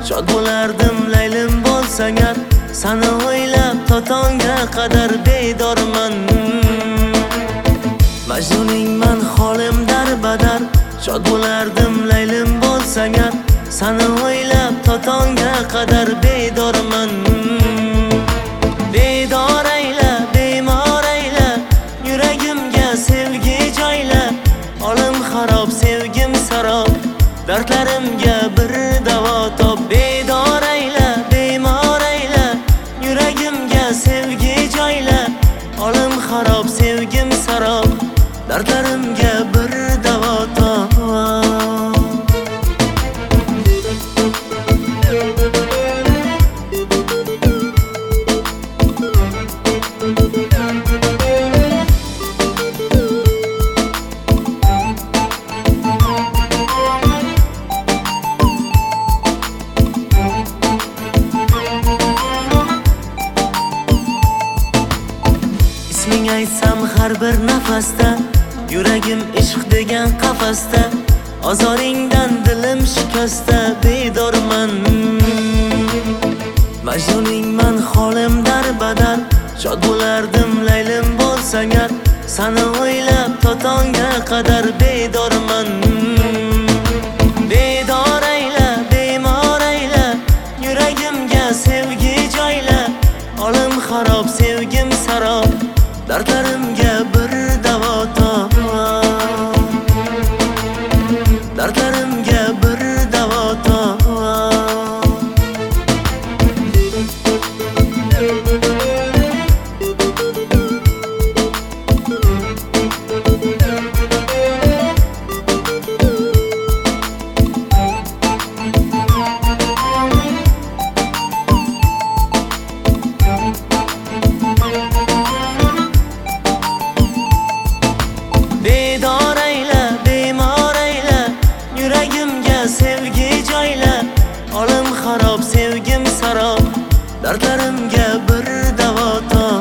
shod bo'lardim laylim bo'lsang gar. Seni o'ylab totonga qadar bedorman. Majnuningman holim darbadar, shod bo'lardim laylim bo'lsang gar. Seni o'ylab totonga qadar bedorman. Bedor ayla, bemor ayla, yuragimga sevgi joyla. Olim xarob, sevgim sarob, dardlarimga bir davo top. Bedor ayla, bemor ayla, yuragimga sevgi joyla. Olim xarob, sevgim sarob, dardlarimga bir davo top. Isming aytsam har bir nafasda, yuragim ishq degan qafasda. Ozoringdan dilim shikasta, bedorman. Majnuningman holim darbadar, shod bo'lardim laylim bo'lsang gar. Seni o'ylab totonga qadar bedorman. Bedor ayla, bemor ayla, yuragimga sevgi joyla. Olim xarob, sevgim sarob, dardlarimga bir davo top. Dardlarimga bir davo top. Bedor ayla, bemor ayla, yuragimga sevgi joyla. Olim xarob, sevgim sarob, dardlarimga bir davo top.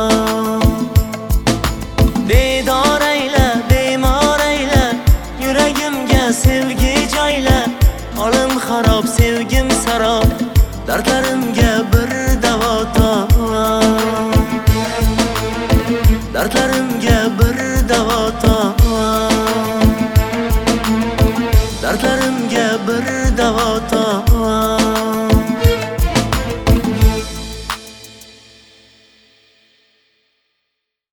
Bedor ayla, bemor ayla, yuragimga sevgi joyla. Olim xarob, sevgim sarob, dardlarimga bir